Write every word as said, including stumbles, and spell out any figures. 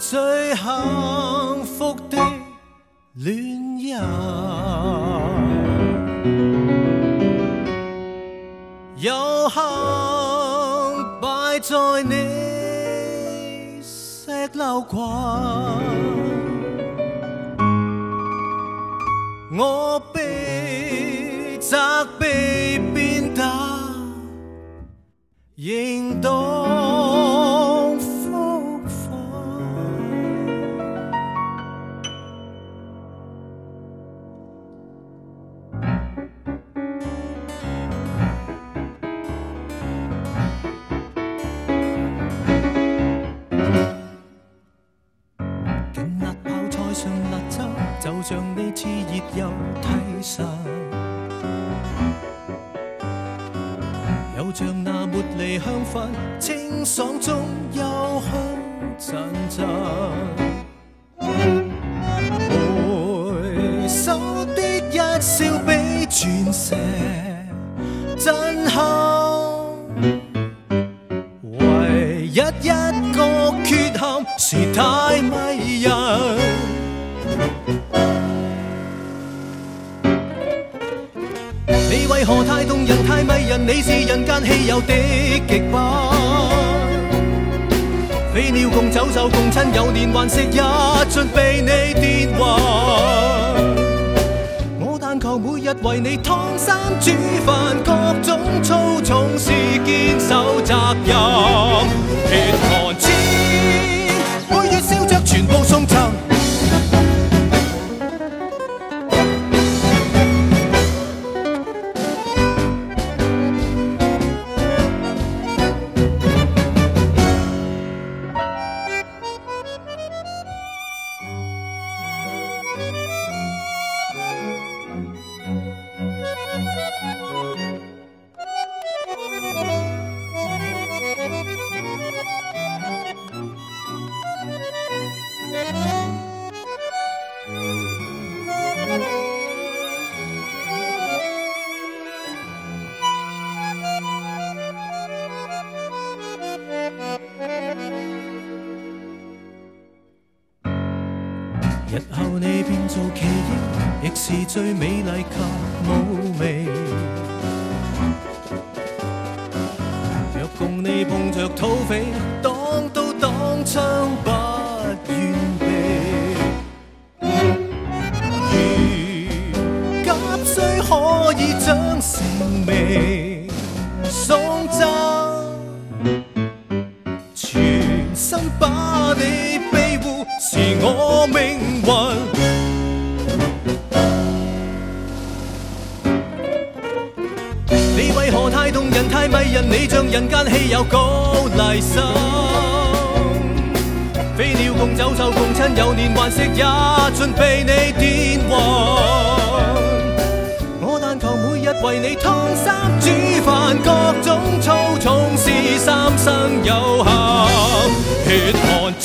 最幸福的恋人，有幸摆在你石榴裙，我被责备鞭打，仍当福分。勁辣泡菜上辣椒，就像你熾熱又體實。又像那茉莉香粉，清爽中幽香陣陣。回首的一笑比鑽石震撼，唯一一個缺陷是太迷人。你為何太動人太迷人？你是人間稀有的極品，飛鳥共走獸共親友，連環食也盡被你電暈。我但求每日為你燙衫煮飯，各種粗重事堅守責任，血汗錢每月燒着全部送贈。日後你變做奇蹟，亦是最美麗及嫵媚。若共你碰着土匪，擋刀擋槍不願避。如甲雖可以將性命送贈，全心把你庇護是我命運。你為何太動人太迷人？你像人間稀有高麗參，飛鳥共走獸共親友，連環食也盡被你電暈。我但求每日為你燙衫煮飯，各種粗重事三生有幸，血汗